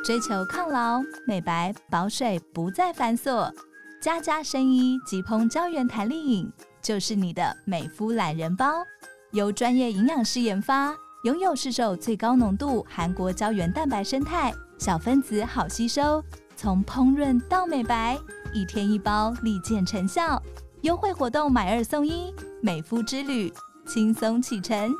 追求抗老、美白、保水不再繁琐，家家生医即烹胶原弹力饮就是你的美肤懒人包。由专业营养师研发，拥有市售最高浓度韩国胶原蛋白生态，小分子好吸收，从烹饪到美白，1天1包，立见成效。优惠活动买2送1，美肤之旅轻松启程。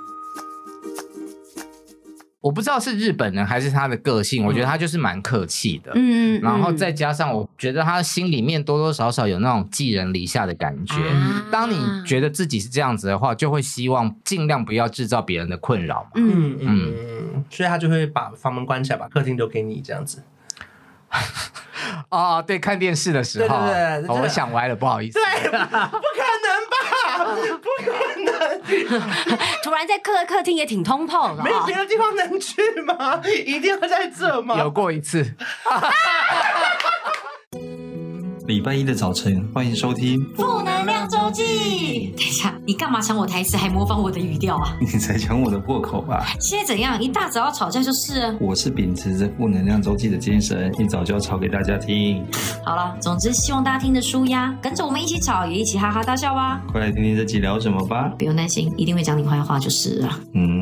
我不知道是日本人还是他的个性，我觉得他就是蛮客气的，然后再加上我觉得他心里面多多少少有那种寄人篱下的感觉。当你觉得自己是这样子的话，就会希望尽量不要制造别人的困扰嘛。 所以他就会把房门关起来，把客厅留给你这样子。 哦，对，看电视的时候， 对， 我想歪了，不好意思。 对，不可能吧？不可能！ 突然在客厅也挺通透的， 没有别的地方能去吗？一定要在这吗？ 有过一次。 礼拜一的早晨，欢迎收听负能量周记。等一下，你干嘛抢我台词，还模仿我的语调啊？ 你才抢我的破口吧？ 现在怎样？一大早要吵架就是了。 我是秉持着负能量周记的精神，一早就要吵给大家听。 好了，总之希望大家听得舒压，跟着我们一起吵，也一起哈哈大笑吧。 快来听听这集聊什么吧。 不用担心，一定会讲你坏话就是了。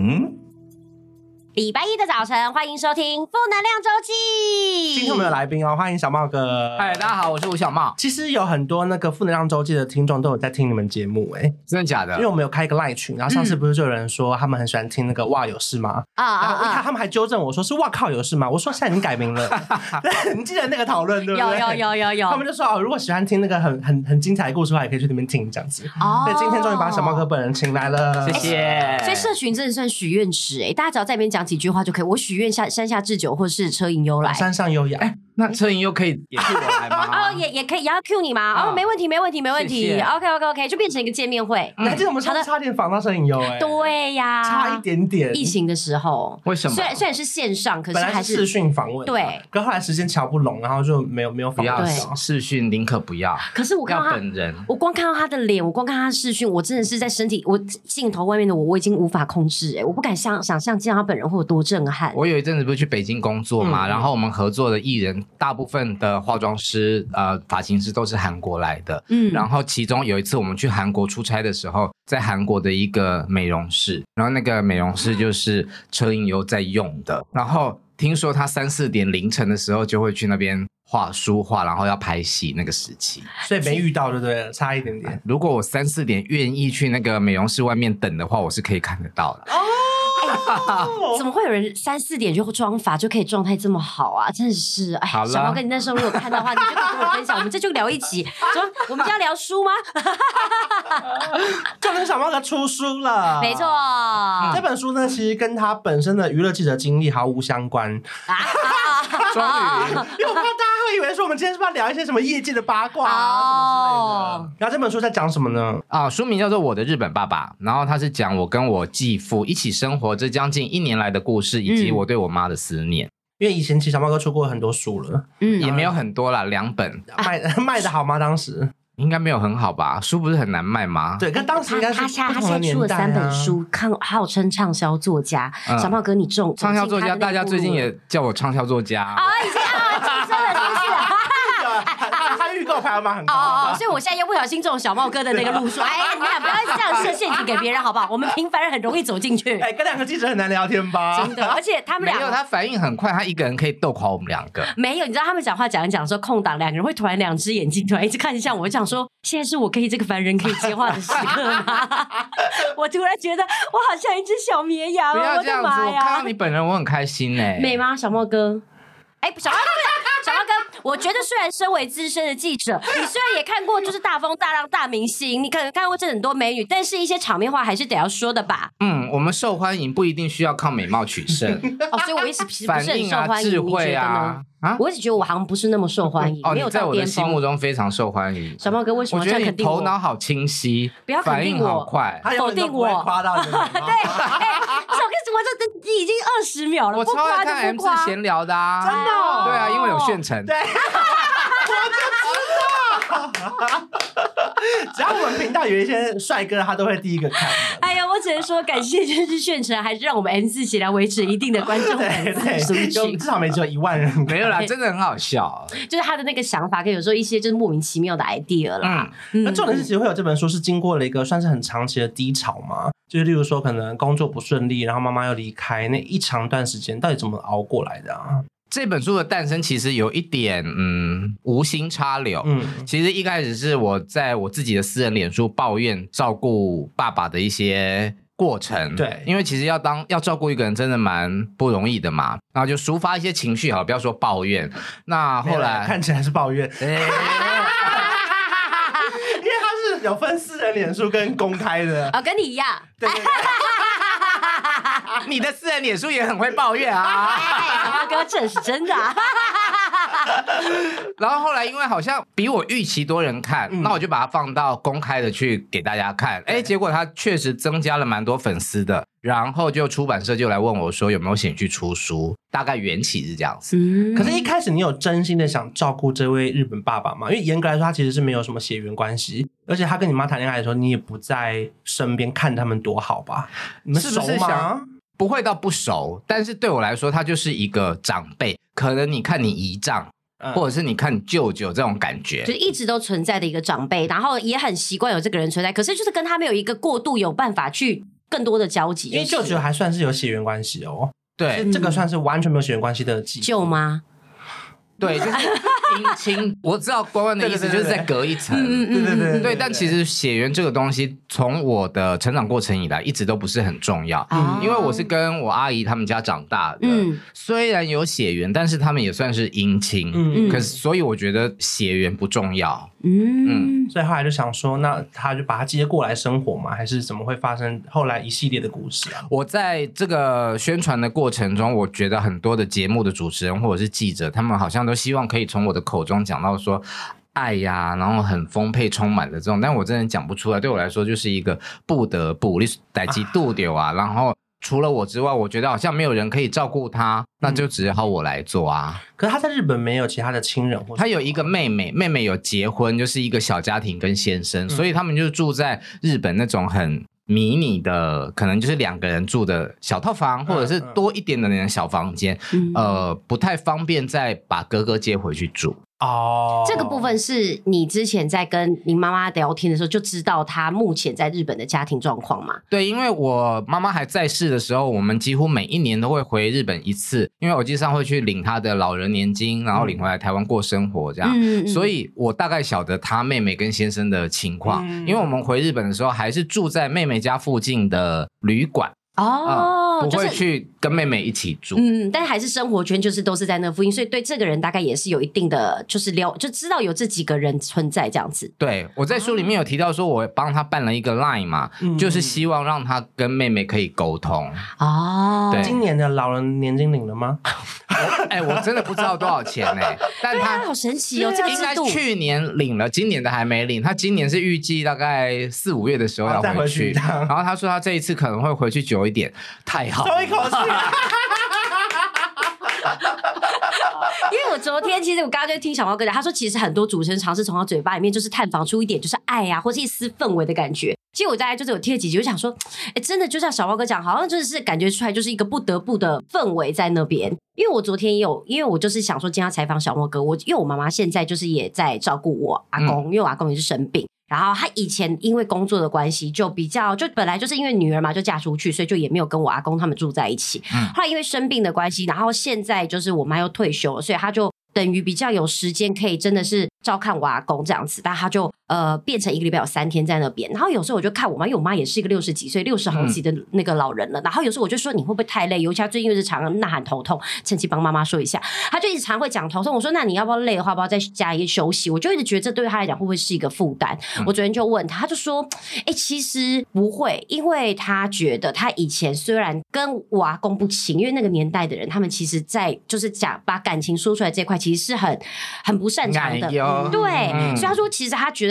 礼拜一的早晨，欢迎收听负能量周记。 今天我们有来宾哦，欢迎小茂哥。 嗨，大家好，我是吴小茂。 其实有很多那个负能量周记的听众都有在听你们节目， 真的假的？ 因为我们有开一个 LINE 群，然后上次不是就有人说他们很喜欢听那个哇有事吗？然后一看他们还纠正我说是哇靠有事吗？我说现在已经改名了。你记得那个讨论对不对？ 有。 他们就说如果喜欢听那个很精彩的故事的话，也可以去那边听这样子。所以今天终于把小茂哥本人请来了， 谢谢。 所以社群真的算许愿池大家只要在那边讲几句话就可以。我许愿山下智久或是车银优来， 山上优雅。 那车银优可以也是我来吗？ 也可以，也要 cue 你吗？没问题。 谢谢 OK， 就变成一个见面会。 你还记得我们差点访到车银优对呀， 差一点点。 疫情的时候， 为什么？ 虽然是线上，可是还是视讯访问。对，可后来时间瞧不拢，然后就没有访到。 视讯宁可不要。 可是我看到他本人， 我光看到他的脸，我光看他的视讯，我真的是在身体，我镜头外面的我已经无法控制。我不敢想象见到他本人会有多震撼。 我有一阵子不是去北京工作嘛，然后我们合作的艺人大部分的化妆师、发型师都是韩国来的。然后其中有一次我们去韩国出差的时候，在韩国的一个美容室，然后那个美容室就是车银优在用的，然后听说他3、4点凌晨的时候就会去那边梳化，然后要拍戏那个时期， 所以没遇到就对了，差一点点。 如果我3、4点愿意去那个美容室外面等的话，我是可以看得到的。 怎么会有人3、4点就妆发就可以状态这么好啊？真的是，小毛哥，你那时候如果看到的话，你就可以跟我分享，我们这就聊一集。说我们就要聊书吗？ 就跟小毛哥出书了， 没错。 这本书呢，其实跟他本身的娱乐记者经历毫无相关。 终于， 因为我怕大家会以为说我们今天是不是要聊一些什么业界的八卦什么之类的。然后这本书在讲什么呢？ 书名叫做《我的日本爸爸》，然后他是讲我跟我继父一起生活这将近1年来的故事，以及我对我妈的思念。 因为以前其实小猫哥出过很多书了， 也没有很多啦，2本。 卖的好吗？当时应该没有很好吧？书不是很难卖吗？ 对，跟当时应该是不同的年代。他现在出了3本书，号称畅销作家。小猫哥，你畅销作家，大家最近也叫我畅销作家。 已经晋升了，是不是？ 他预购排行榜很高所以我现在又不小心中小茂哥的那个路数。你们俩不要这样设陷阱给别人好不好？我们平凡人很容易走进去。 跟2个记者很难聊天吧？ 真的，而且他们俩没有，他反应很快，他一个人可以逗垮我们2个。 没有，你知道他们讲话讲一讲说空档，2个人会突然2只眼睛突然一直看向我，我想说现在是我可以这个凡人可以接话的时刻吗？我突然觉得我好像一只小绵羊。 不要这样子，我看到你本人我很开心美吗，小茂哥？小茂哥，我觉得虽然身为资深的记者，你虽然也看过就是大风大浪大明星，你可能看过这很多美女，但是一些场面话还是得要说的吧。 我们受欢迎不一定需要靠美貌取胜。 所以我一直不是很受欢迎， 智慧啊。 我一直觉得我好像不是那么受欢迎，没有在我的心目中非常受欢迎。 小茂哥为什么这样肯定我？ 我觉得你头脑好清晰， 不要肯定我， 反应好快， 否定我， 夸到你。对， 我这已经20秒了， 我超爱看 M 字闲聊的啊， 真的。 对啊，因为有炫成。 对，我就知道。只要我们频道有一些帅哥，他都会第一个看。 我我只能说感谢就是炫成还是让我们 N4 协调维持一定的观众粉丝数据， 至少没只有1万人。 没有啦，真的很好笑， 就是他的那个想法跟有时候一些就是莫名其妙的 idea 啦。 那重点是其实会有这本书是经过了一个算是很长期的低潮嘛，就是例如说可能工作不顺利，然后妈妈又离开，那一长段时间到底怎么熬过来的啊？ 这本书的诞生其实有一点无心插柳。其实一开始是我在我自己的私人脸书抱怨照顾爸爸的一些过程。 对， 因为其实要照顾一个人真的蛮不容易的嘛，然后就抒发一些情绪，好，不要说抱怨。那后来看起来是抱怨。因为他是有分私人脸书跟公开的。 跟你一样。 对。 你的私人脸书也很会抱怨啊。 小哥，这是真的啊。 然后后来因为好像比我预期多人看，那我就把它放到公开的去给大家看。结果它确实增加了蛮多粉丝的，然后就出版社就来问我说有没有兴趣出书，大概缘起是这样子。 可是一开始你有真心的想照顾这位日本爸爸吗？因为严格来说他其实是没有什么血缘关系，而且他跟你妈谈恋爱的时候你也不在身边，看他们多好吧？你们熟吗？ 不会到不熟，但是对我来说他就是一个长辈，可能你看你姨丈或者是你看你舅舅这种感觉， 就是一直都存在的一个长辈，然后也很习惯有这个人存在，可是就是跟他没有一个过度有办法去更多的交集， 因为舅舅还算是有血缘关系哦。 对， 这个算是完全没有血缘关系的舅妈。 对，就是姻亲。我知道关关的意思就是再隔一层。对，但其实血缘这个东西从我的成长过程以来一直都不是很重要。因为我是跟我阿姨他们家长大的。虽然有血缘，但是他们也算是姻亲。可是所以我觉得血缘不重要。 所以后来就想说，那他就把他接过来生活嘛，还是怎么会发生后来一系列的故事啊？ 我在这个宣传的过程中，我觉得很多的节目的主持人或者是记者，他们好像都希望可以从我的口中讲到说爱呀，然后很丰沛充满的这种，但我真的讲不出来。对我来说就是一个不得不你代志度丢啊，然后除了我之外，我觉得好像没有人可以照顾他，那就只好我来做啊。 可是他在日本没有其他的亲人， 他有一个妹妹，妹妹有结婚，就是一个小家庭跟先生，所以他们就住在日本那种很迷你的，可能就是2个人住的小套房，或者是多一点的那种小房间。不太方便再把哥哥接回去住。 这个部分是你之前在跟你妈妈聊天的时候就知道她目前在日本的家庭状况吗？ 对，因为我妈妈还在世的时候，我们几乎每一年都会回日本一次，因为我经常会去领她的老人年金，然后领回来台湾过生活这样。所以我大概晓得她妹妹跟先生的情况。因为我们回日本的时候还是住在妹妹家附近的旅馆。不会去跟妹妹一起住。 但还是生活圈就是都是在那附近，所以对这个人大概也是有一定的就是就知道有这几个人存在这样子。 对，我在书里面有提到说我帮他办了一个 LINE 嘛，就是希望让他跟妹妹可以沟通。 对，今年的老人年金领了吗？ 我真的不知道多少钱但他好神奇哦，这个制度应该去年领了，今年的还没领。他今年是预计大概4、5月的时候要回去，然后他说他这一次可能会回去久一点。太好了， 松一口气。 因为我昨天其实我刚刚就听小猫哥讲，他说其实很多主持人尝试从他嘴巴里面就是探访出一点就是爱啊，或是一丝氛围的感觉。其实我大概就是有听了几集，我想说，真的就像小猫哥讲，好像就是感觉出来就是一个不得不的氛围在那边。因为我昨天因为我就是想说今天要采访小猫哥，因为我妈妈现在就是也在照顾我阿公，因为我阿公也是生病。然后他以前因为工作的关系就本来就是因为女儿嘛就嫁出去，所以就也没有跟我阿公他们住在一起。后来因为生病的关系，然后现在就是我妈又退休了，所以他就等于比较有时间可以真的是照看我阿公这样子，但他就变成1个礼拜有3天在那边。然后有时候我就看我妈，因为我妈也是一个60几岁60好几的那个老人了。然后有时候我就说你会不会太累，尤其他最近又是常呐喊头痛，趁机帮妈妈说一下，他就一直常会讲头痛。我说那你要不要累的话，要不要在家里休息？我就一直觉得这对他来讲会不会是一个负担。我昨天就问他，他就说其实不会，因为他觉得他以前虽然跟我阿公不亲，因为那个年代的人他们其实在就是把感情说出来这块其实是很不擅长的。对，所以他说其实他觉得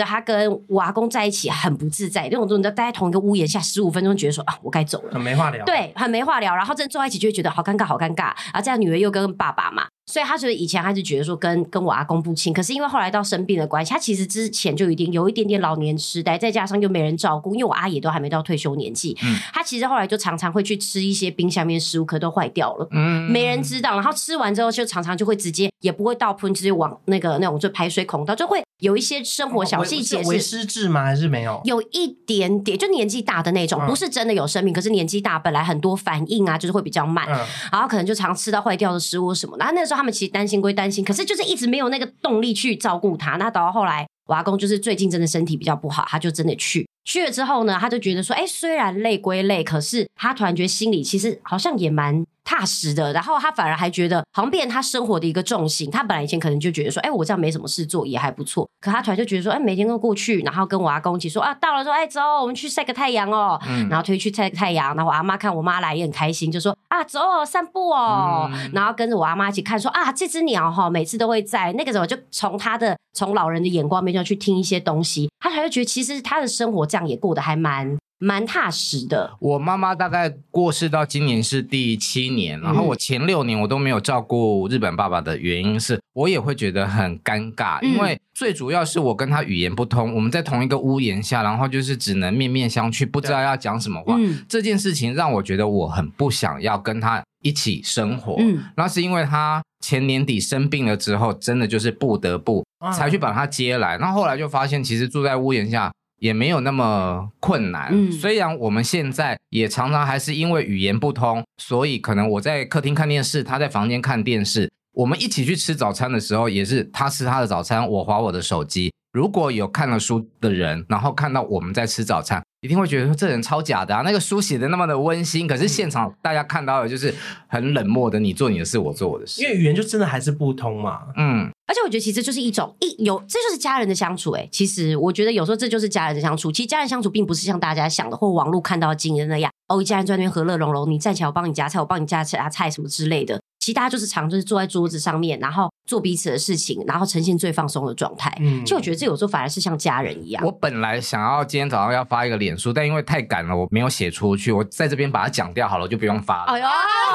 他跟我阿公在一起很不自在，那种待在同一个屋檐下15分钟，觉得说啊，我该走了， 很没话聊。 对，很没话聊。然后真的坐在一起就会觉得好尴尬，好尴尬。然后这样女儿又跟爸爸嘛。所以他觉得以前他就觉得说跟我阿公不亲，可是因为后来到生病的关系，他其实之前就有一点点老年痴呆，再加上又没人照顾，因为我阿爷都还没到退休年纪，他其实后来就常常会去吃一些冰箱面食物，可都坏掉了，没人知道，然后吃完之后就常常就会直接也不会倒喷，直接往那种就排水孔道，就会有一些生活小细节是为失智吗？还是没有？ 有一点点，就年纪大的那种，不是真的有生病，可是年纪大本来很多反应啊，就是会比较慢，然后可能就常吃到坏掉的食物什么的。然后那时候他们其实担心归担心，可是就是一直没有那个动力去照顾他。那到后来，我阿公就是最近真的身体比较不好，他就真的去了之后呢，他就觉得说，虽然累归累，可是他突然觉得心里其实好像也蛮踏实的，然后他反而还觉得好像变成他生活的一个重心。他本来以前可能就觉得说，我这样没什么事做也还不错，可他突然就觉得说，每天都过去，然后跟我阿公一起说啊，到了说，走，我们去晒个太阳哦，然后推去晒个太阳，然后我阿妈看我妈来也很开心，就说啊，走散步哦，然后跟着我阿妈一起看说啊，这只鸟每次都会在那个时候，就从老人的眼光面就去听一些东西，他才会觉得其实他的生活这样也过得还蛮踏实的。 我妈妈大概过世到今年是第7年，然后我前6年我都没有照顾日本爸爸的原因是，我也会觉得很尴尬，因为最主要是我跟他语言不通，我们在同一个屋檐下，然后就是只能面面相觑，不知道要讲什么话。这件事情让我觉得我很不想要跟他一起生活。那是因为他前年底生病了之后，真的就是不得不才去把他接来。那后来就发现，其实住在屋檐下也没有那么困难，虽然我们现在也常常还是因为语言不通，所以可能我在客厅看电视，他在房间看电视，我们一起去吃早餐的时候，也是他吃他的早餐，我滑我的手机。如果有看了书的人，然后看到我们在吃早餐，一定会觉得说这人超假的啊！那个书写的那么的温馨，可是现场大家看到的就是很冷漠的，你做你的事，我做我的事。 因为语言就真的还是不通嘛。 而且我觉得其实就是这就是家人的相处。其实我觉得有时候这就是家人的相处。其实家人相处并不是像大家想的或网络看到的经验那样，一家人在那边和乐融融，你站起来我帮你夹菜，我帮你夹菜什么之类的。其实大家就是就是坐在桌子上面，然后做彼此的事情，然后呈现最放松的状态。其实我觉得这有时候反而是像家人一样。 我本来想要今天早上要发一个脸书，但因为太赶了，我没有写出去。我在这边把它讲掉好了，我就不用发了。哎呦，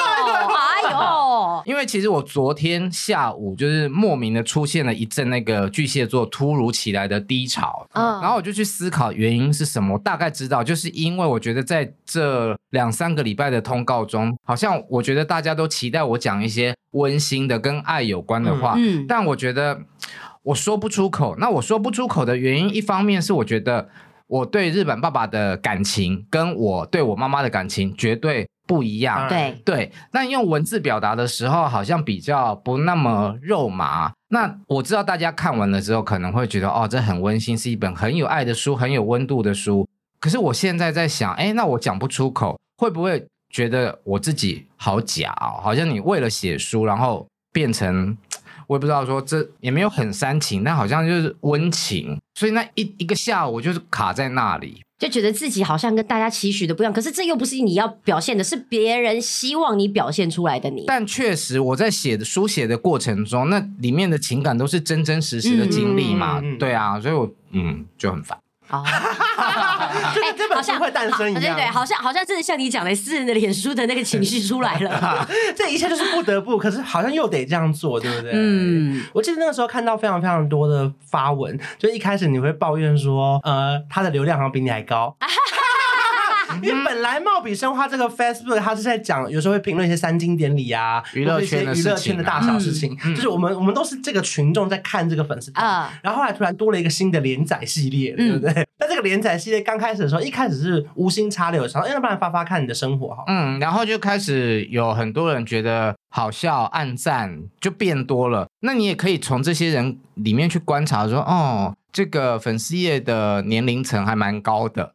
因为其实我昨天下午就是莫名的出现了一阵那个巨蟹座突如其来的低潮，然后我就去思考原因是什么。我大概知道，就是因为我觉得在这2-3个礼拜的通告中，好像我觉得大家都期待我讲一些温馨的跟爱有关的话，但我觉得我说不出口。那我说不出口的原因，一方面是我觉得我对日本爸爸的感情跟我对我妈妈的感情绝对不一样。对，那用文字表达的时候好像比较不那么肉麻。那我知道大家看完了之后可能会觉得这很温馨，是一本很有爱的书，很有温度的书。可是我现在在想，那我讲不出口，会不会觉得我自己好假好像你为了写书然后变成，我也不知道说这也没有很煽情，但好像就是温情。所以那一个下午我就是卡在那里， 就觉得自己好像跟大家期许的不一样，可是这又不是你要表现的，是别人希望你表现出来的你。 但确实我在书写的过程中，那里面的情感都是真真实实的经历嘛。对啊，所以我就很烦。 就是这本书会诞生一样， 对，好像真的像你讲的私人的脸书的那个情绪出来了。 这一切就是不得不，可是好像又得这样做，对不对？我记得那个时候看到非常非常多的发文，就一开始你会抱怨说，他的流量好像比你还高。因为本来貌比生花这个 Facebook 它是在讲，有时候会评论一些三金典礼啊， 娱乐圈的大小事情，就是我们都是这个群众在看这个粉丝团，然后后来突然多了一个新的连载系列，对不对？那这个连载系列刚开始的时候，一开始是无心插柳，想要不然发看你的生活好， 然后就开始有很多人觉得好笑，按赞就变多了。那你也可以从这些人里面去观察说，这个粉丝页的年龄层还蛮高的。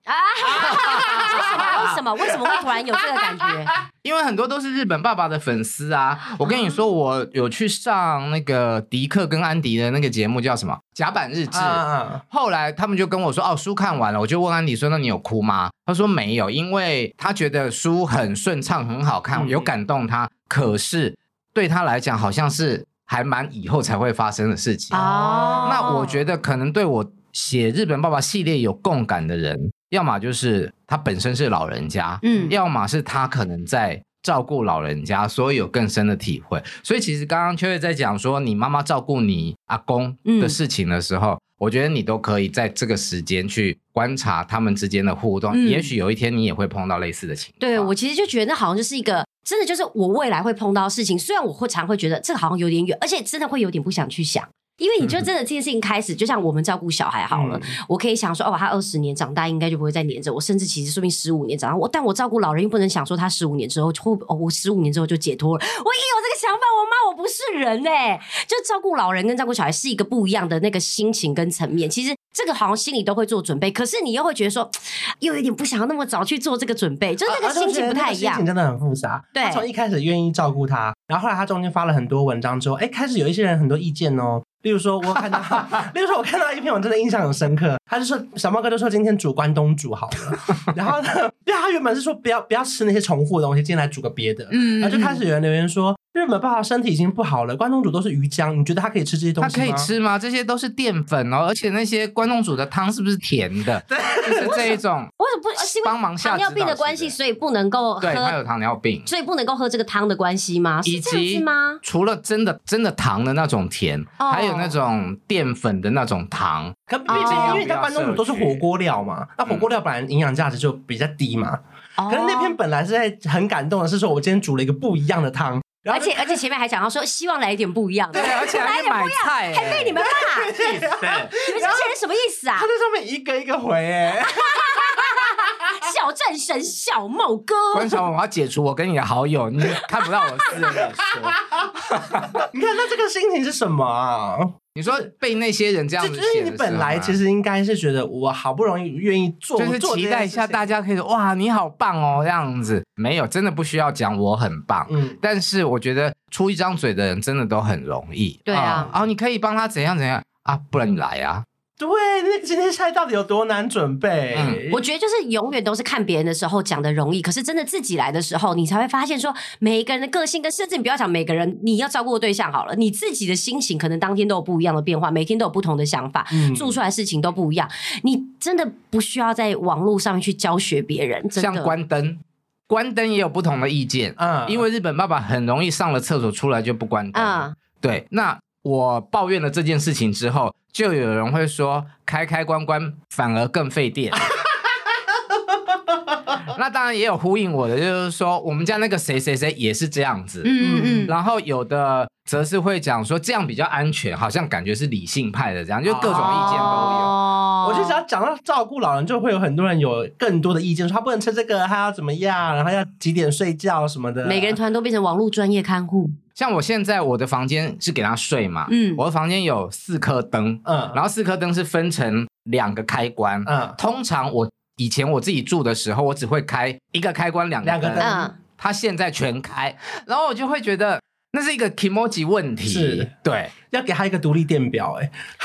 为什么会突然有这个感觉？ 因为很多都是日本爸爸的粉丝啊。我跟你说，我有去上那个迪克跟安迪的那个节目，叫什么甲板日志。后来他们就跟我说，书看完了。我就问安迪说，那你有哭吗？他说没有，因为他觉得书很顺畅，很好看，有感动他。可是对他来讲，好像是还蛮以后才会发生的事情。那我觉得可能对我写日本爸爸系列有共感的人，要么就是他本身是老人家，要么是他可能在照顾老人家，所以有更深的体会。所以其实刚刚秋月在讲说你妈妈照顾你阿公的事情的时候，我觉得你都可以在这个时间去观察他们之间的互动，也许有一天你也会碰到类似的情况。 对，我其实就觉得那好像就是一个真的就是我未来会碰到的事情，虽然我常会觉得这个好像有点远，而且真的会有点不想去想。因为你就真的这件事情开始，就像我们照顾小孩好了，我可以想说他20年长大应该就不会再黏着我，甚至其实说不定15年长大，但我照顾老人又不能想说他15年之后我15年之后就解脱了，我一有这个想法，我不是人就照顾老人跟照顾小孩是一个不一样的那个心情跟层面，其实这个好像心里都会做准备，可是你又会觉得说又有点不想要那么早去做这个准备，就是那个心情不太一样， 心情真的很复杂。对，他从一开始愿意照顾他，然后后来他中间发了很多文章之后，开始有一些人很多意见哦。例如说我看到一篇我真的印象很深刻，他就说小猫哥就说今天煮关东煮好了，然后呢，对，他原本是说不要吃那些重复的东西，今天来煮个别的，然后就开始有人留言说日本爸爸身体已经不好了，关东煮都是鱼浆，你觉得他可以吃这些东西吗？ 他可以吃吗？这些都是淀粉哦，而且那些关东煮的汤是不是甜的？对，就是这一种。 为什么不是因为糖尿病的关系，所以不能够喝？ 对，他有糖尿病， 所以不能够喝这个汤的关系吗？是这样子吗？ 除了真的糖的那种甜，还有那种淀粉的那种糖。 可毕竟因为它关东煮都是火锅料嘛，那火锅料本来营养价值就比较低嘛。可是那篇本来是在很感动的是说，我今天煮了一个不一样的汤。 而且前面还讲到说希望来一点不一样的， 对，而且还买菜， 还被你们骂，你们这些人什么意思啊？ 他在上面一个一个回小战神小茂哥， 关晓雯，我要解除我跟你的好友，你看不到我私人的说。 你看那这个心情是什么啊？ 你说被那些人这样子写的时候， 就是你本来其实应该是觉得我好不容易愿意做， 就是期待一下大家可以说哇你好棒哦这样子，没有，真的不需要讲我很棒，但是我觉得出一张嘴的人真的都很容易。 对啊， 你可以帮他怎样怎样啊，不然你来啊。 对，那今天菜到底有多难准备？ 我觉得就是永远都是看别人的时候讲的容易，可是真的自己来的时候，你才会发现说每一个人的个性跟甚至你不要讲每个人你要照顾的对象好了，你自己的心情可能当天都有不一样的变化，每天都有不同的想法，做出来的事情都不一样，你真的不需要在网络上面去教学别人。真的像关灯也有不同的意见，因为日本爸爸很容易上了厕所出来就不关灯，对，那我抱怨了这件事情之后，就有人会说开关反而更费电。那当然也有呼应我的，就是说我们家那个谁也是这样子，然后有的则是会讲说这样比较安全，好像感觉是理性派的这样，就各种意见都有。 我就只要讲到照顾老人，就会有很多人有更多的意见，说他不能吃这个，他要怎么样，然后要几点睡觉什么的。 每个人突然都变成网络专业看护。 像我现在我的房间是给他睡嘛，我的房间有4颗灯，然后4颗灯是分成2个开关，通常以前我自己住的时候，我只会开一个开关2个灯，他现在全开，然后我就会觉得那是一个 kimoji 问题， 是， 对， 要给他一个独立电表，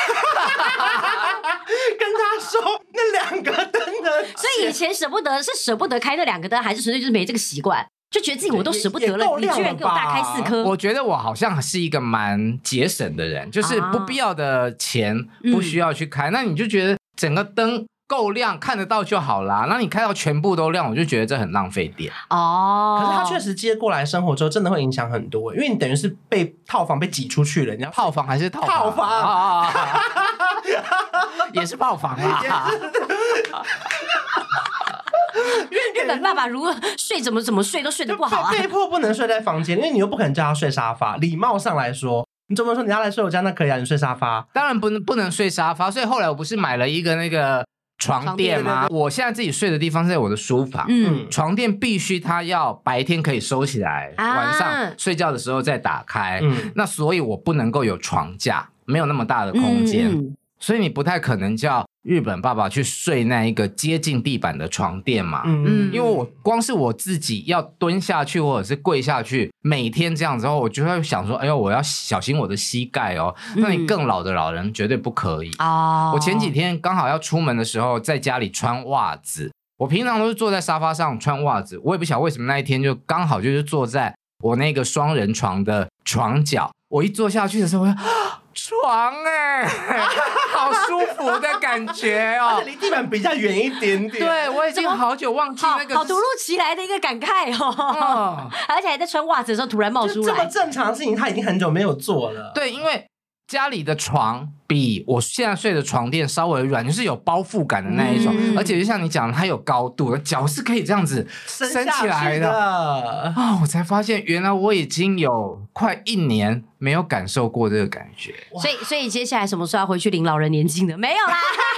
跟他说那2个灯的， 所以以前舍不得开那2个灯，还是纯粹就是没这个习惯，就觉得自己我都舍不得了，你居然给我大开4颗。 我觉得我好像是一个蛮节省的人，就是不必要的钱不需要去开，那你就觉得整个灯够亮看得到就好啦，那你开到全部都亮，我就觉得这很浪费电。 可是他确实接过来生活之后真的会影响很多，因为你等于是被套房被挤出去了。你要套房还是套房也是炮房啊。 日本爸爸如果睡怎么睡都睡得不好被迫不能睡在房间，因为你又不可能叫他睡沙发，礼貌上来说你怎么说你要来睡我家那可以啊，你睡沙发当然不能睡沙发，所以后来我不是买了一个那个床垫吗？我现在自己睡的地方是在我的书房，床垫必须它要白天可以收起来，晚上睡觉的时候再打开，那所以我不能够有床架，没有那么大的空间，所以你不太可能叫日本爸爸去睡那一个接近地板的床垫嘛，因为我光是我自己要蹲下去或者是跪下去，每天这样之后，我就会想说，哎呦，我要小心我的膝盖哦。那你更老的老人绝对不可以我前几天刚好要出门的时候，在家里穿袜子，我平常都是坐在沙发上穿袜子，我也不晓得为什么那一天就刚好就是坐在我那个双人床的床角，我一坐下去的时候， 床哎、好舒服的感觉哦， 而且离地板比较远一点点。 对，我已经好久忘记那个好突如其来的一个感慨哦，而且还在穿袜子的时候突然冒出来， 这么正常的事情，他已经很久没有做了。 对，因为家里的床比我现在睡的床垫稍微软，就是有包覆感的那一种，而且就像你讲的，它有高度，脚是可以这样子升起来的啊、我才发现原来我已经有快1年没有感受过这个感觉。 所以接下来什么时候要回去领老人年金的？没有啦。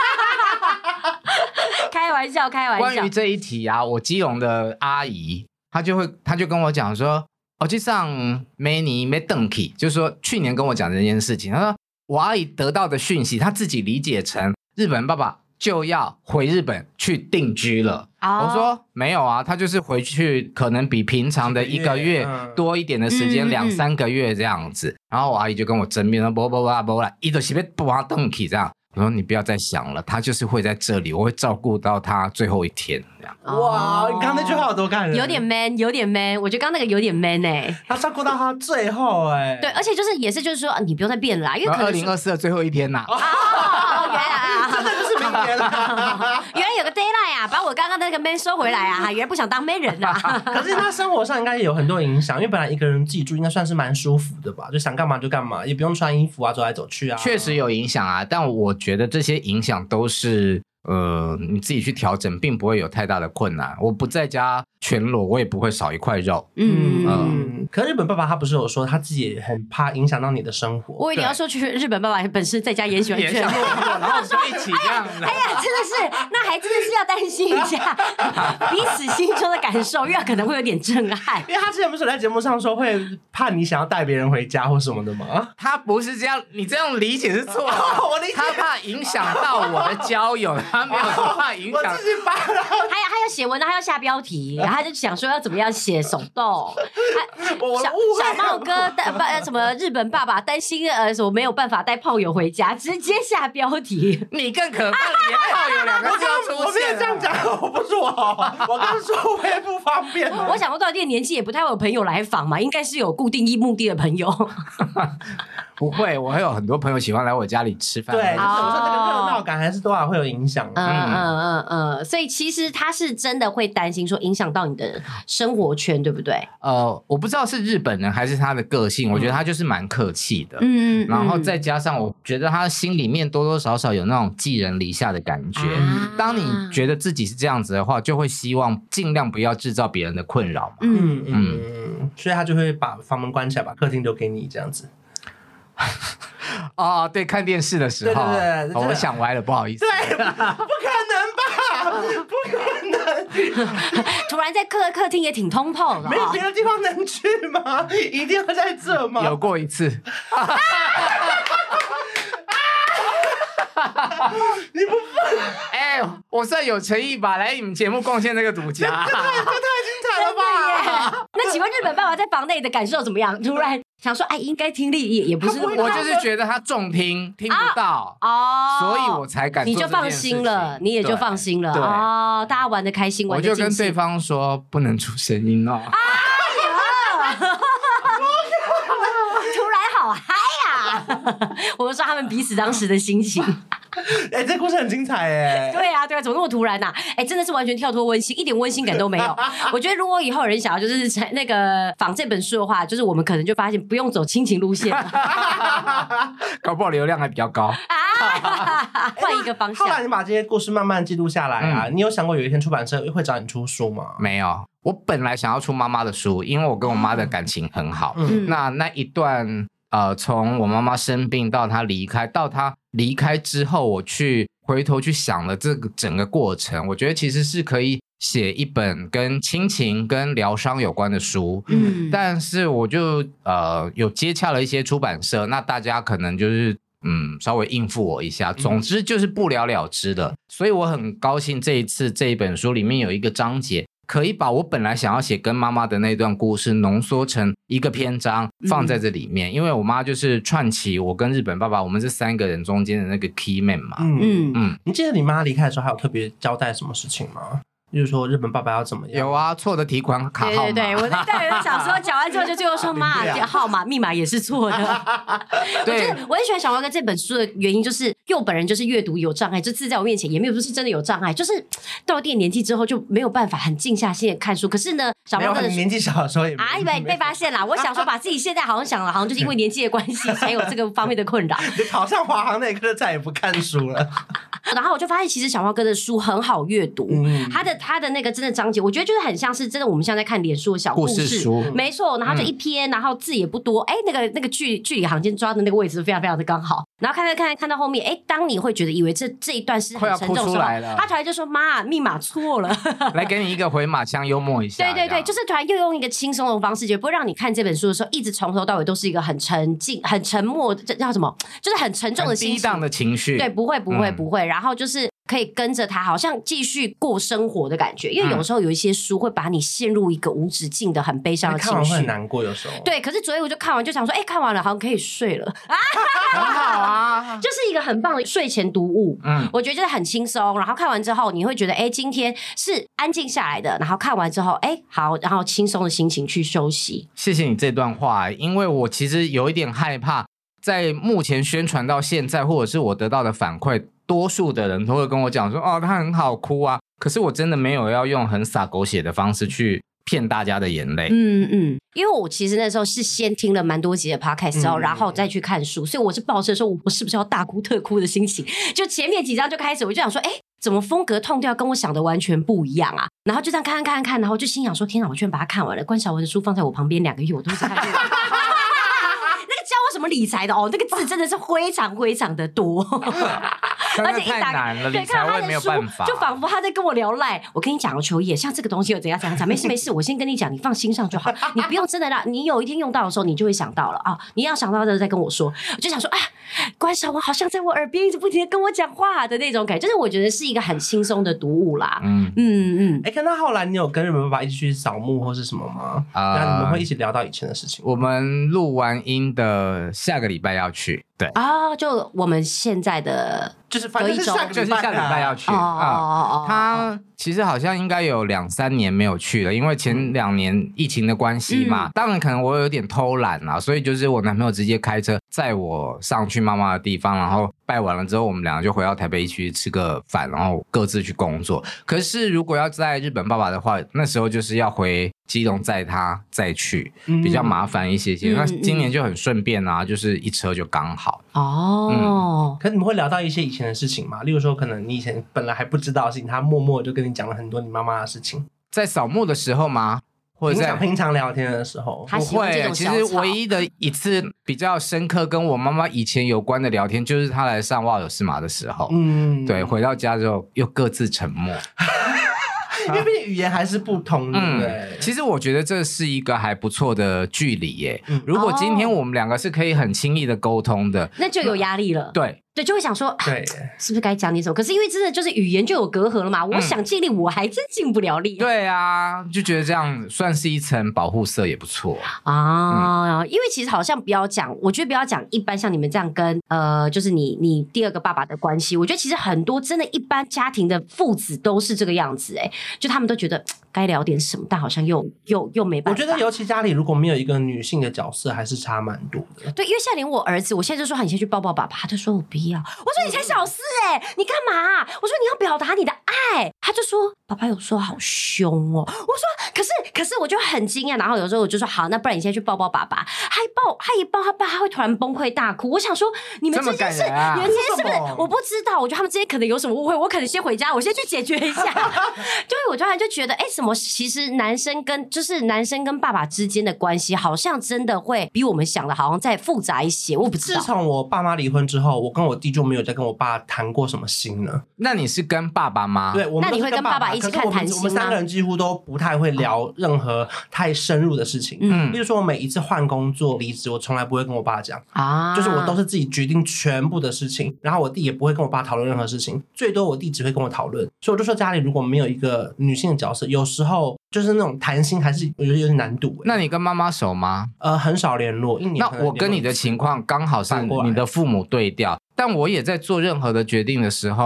开玩笑。 关于这一题啊，我基隆的阿姨，她就跟我讲说，就上每年没登起，就是说去年跟我讲这件事情，她说我阿姨得到的讯息，她自己理解成日本爸爸就要回日本去定居了。我说没有啊，他就是回去可能比平常的1个月多一点的时间，2、3个月这样子。然后我阿姨就跟我争辩说，不啦，他就是要不让登起这样。我说你不要再想了，他就是会在这里，我会照顾到他最后一天这样。 哇，你刚刚那句话有多感人， 有点 man， 我觉得刚刚那个有点 man 他照顾到他最后对，而且就是说你不用再变了啦，因为可能 2024的最后一天呐。 原来真的就是明年了。 原来有个 deadline 啊，把我刚刚的那个 man 收回来啊，原来不想当 man 人啊。 可是他生活上应该也有很多影响，因为本来一个人自己住应该算是蛮舒服的吧，就想干嘛就干嘛，也不用穿衣服啊，走来走去啊。 确实有影响啊，但我觉得这些影响都是你自己去调整，并不会有太大的困难。我不在家全裸，我也不会少一块肉。 可日本爸爸他不是有说他自己也很怕影响到你的生活？ 我一定要说，去日本爸爸本身在家也喜欢全裸， 然后就一起这样。 哎呀，真的是，那还真的是要担心一下彼此心中的感受，因为可能会有点震撼。 因为他之前不是有在节目上说会怕你想要带别人回家或什么的吗？ 他不是这样，你这样理解是错的。 我理解， 他怕影响到我的交友，他没有怕影响。 我自己发了。 他要写文章，他要下标题，然后他就想说要怎么样写手动。小茂哥什么日本爸爸担心什么没有办法带炮友回家，直接下标题。 你更可怕，连炮友2个字要出现。 我没有这样讲，我不是我刚说会不方便。 我想说到店年纪也不太会有朋友来访嘛，应该是有固定目的的朋友。 不会，我会有很多朋友喜欢来我家里吃饭。 对，有时候这个热闹感还是多少会有影响。 所以其实他是真的会担心说影响到你的生活圈，对不对？ 我不知道是日本人还是他的个性，我觉得他就是蛮客气的。然后再加上我觉得他心里面多多少少有那种寄人篱下的感觉。当你觉得自己是这样子的话，就会希望尽量不要制造别人的困扰嘛。 所以他就会把房门关起来，把客厅留给你这样子。 对，看电视的时候， 对， 我想歪了，不好意思。 对，不可能吧？不可能！ 突然在客厅也挺通透的， 没有别的地方能去吗？一定要在这吗？ 有过一次。 你不分？ 我算有诚意吧，来你们节目贡献这个独家。 这太精彩了吧！ 那请问日本爸爸在房内的感受怎么样？突然想说，应该听力也不是那么， 我就是觉得他重听不到所以我才敢做这件事情。 你就放心了，你也就放心了大家玩得开心，玩得尽兴。 我就跟对方说不能出声音哦。 突然好嗨呀！我就说他们彼此当时的心情。 这故事很精彩哎。 对啊，怎么那么突然啊？真的是完全跳脱温馨，一点温馨感都没有。我觉得如果以后有人想要就是那个仿这本书的话，就是我们可能就发现不用走亲情路线了。 搞不好流量还比较高。 换一个方向。 后来你把这些故事慢慢记录下来啊，你有想过有一天出版社会找你出书吗？ 没有，我本来想要出妈妈的书，因为我跟我妈的感情很好。那一段从我妈妈生病到她离开，到她离开之后，我回头去想了这个整个过程，我觉得其实是可以写一本跟亲情跟疗伤有关的书。但是我就有接洽了一些出版社，那大家可能就是稍微应付我一下，总之就是不了了之的。所以我很高兴这一次这一本书里面有一个章节可以把我本来想要写跟妈妈的那段故事浓缩成一个篇章放在这里面。因为我妈就是串起我跟日本爸爸我们这3个人中间的那个 key man 嘛。 你记得你妈离开的时候还有特别交代什么事情吗？ 例如说日本爸爸要怎么样？ 有啊，错的提款卡号码。 对，我在想说缴完之后就最后说妈，号码密码也是错的。 对， 我很喜欢小花哥这本书的原因，就是因为我本人就是阅读有障碍，这字在我面前也没有说是真的有障碍，就是到一定年纪之后就没有办法很静下心的看书。可是呢，小花哥的年纪小的时候也因为被发现啦。我想说把自己现在好像就是因为年纪的关系才有这个方面的困扰。 你考上华航那一刻再也不看书了。 然后我就发现，其实小花哥的书很好阅读，他的那个真的章节，我觉得就是很像是真的我们像在看脸书的小故事书， 没错。然后就一篇，然后字也不多，那个距离行间抓的那个位置非常非常的刚好。然后看到后面，当你会觉得以为这一段是很沉重的时候，他突然就说：“妈，密码错了。” 来给你一个回马枪，幽默一下。 对，就是突然又用一个轻松的方式，就不会让你看这本书的时候，一直从头到尾都是一个很沉静、很沉默，这叫什么？就是很沉重的心情， 低档的情绪。 对，不会。然后就是可以跟着他，好像继续过生活的感觉。因为有时候有一些书会把你陷入一个无止境的很悲伤的情绪， 看完会很难过。有时候对，可是昨天我就看完就想说，看完了好像可以睡了很好啊， 就是一个很棒的睡前读物。我觉得就是很轻松，然后看完之后你会觉得，今天是安静下来的，然后看完之后，好，然后轻松的心情去休息。 谢谢你这段话，因为我其实有一点害怕，在目前宣传到现在，或者是我得到的反馈，多数的人都会跟我讲说，他很好哭啊。可是我真的没有要用很洒狗血的方式去骗大家的眼泪。 因为我其实那时候是先听了蛮多集的 podcast 之后，然后再去看书，所以我是抱着说我是不是要大哭特哭的心情，就前面几章就开始，我就想说，怎么风格痛调跟我想的完全不一样啊？然后就这样看，然后就心想说，天哪，我居然把它看完了。关晓雯的书放在我旁边2个月，我都一直看。教我什么理财的那个字真的是非常非常的多， 而且太难了，理财我也没有办法， 就仿佛他在跟我聊赖。我跟你讲秋叶，像这个东西有怎样，没事，我先跟你讲，你放心上就好，你不用真的让你有一天用到的时候，你就会想到了啊。你要想到的再跟我说，我就想说关晓雯好像在我耳边一直不停的跟我讲话的那种感觉，就是我觉得是一个很轻松的读物啦。 看到后来你有跟日本爸爸一起去扫墓或是什么吗？那你们会一起聊到以前的事情？ 我们录完音的下个礼拜要去。对就我们现在的就是反正是下个礼拜要去他其实好像应该有2-3年没有去了，因为前2年疫情的关系嘛。当然可能我有点偷懒啦，所以就是我男朋友直接开车载我上去妈妈的地方，然后拜完了之后，我们2个就回到台北一起去吃个饭，然后各自去工作。可是如果要在日本爸爸的话，那时候就是要回基隆载他再去，比较麻烦一些些。那今年就很顺便啊，就是一车就刚好。 可是你们会聊到一些以前的事情吗？例如说可能你以前本来还不知道的事情，他默默就跟你讲了很多你妈妈的事情。 在扫墓的时候吗？或者在平常聊天的时候？ 不会， 其实唯一的一次比较深刻跟我妈妈以前有关的聊天，就是她来上哇有事嘛的时候。对，回到家之后又各自沉默。 因为毕竟语言还是不同的。对， 其实我觉得这是一个还不错的距离耶。如果今天我们2个是可以很轻易的沟通的， 那就有压力了。 对， 就会想说， 对， 是不是该讲点什么？可是因为真的就是语言就有隔阂了嘛，我想尽力，我还真尽不了力。 对啊，就觉得这样算是一层保护色也不错因为其实好像不要讲，我觉得不要讲一般像你们这样跟就是你第2个爸爸的关系，我觉得其实很多真的一般家庭的父子都是这个样子就他们都觉得该聊点什么，但好像又没办法。 我觉得尤其家里如果没有一个女性的角色，还是差蛮多的。 对，因为现在连我儿子，我现在就说你先去抱抱爸爸，他就说我不要。我说你才小4你干嘛？我说你要表达你的爱，他就说爸爸有时候好凶哦。我说可是我就很惊讶，然后有时候我就说好，那不然你现在去抱抱爸爸。他一抱他爸，他会突然崩溃大哭。我想说你们之间是你们之间是不是？我不知道，我觉得他们之间可能有什么误会，我可能先回家，我先去解决一下。对，我突然就觉得什么其实男生跟爸爸之间的关系好像真的会比我们想的好像再复杂一些，我不知道。 自从我爸妈离婚之后，我跟我弟就没有再跟我爸谈过什么心了。 那你是跟爸爸吗？ 对， 那你会跟爸爸一起看谈心吗？ 我们3个人几乎都不太会聊任何太深入的事情。例如说我每一次换工作离职，我从来不会跟我爸讲就是我都是自己决定全部的事情，然后我弟也不会跟我爸讨论任何事情，最多我弟只会跟我讨论。所以我就说家里如果没有一个女性的角色，有时候就是那种谈心还是有点难度。 那你跟妈妈熟吗？ 很少联络，1年。 那我跟你的情况刚好是你的父母对调，但我也在做任何的决定的时候，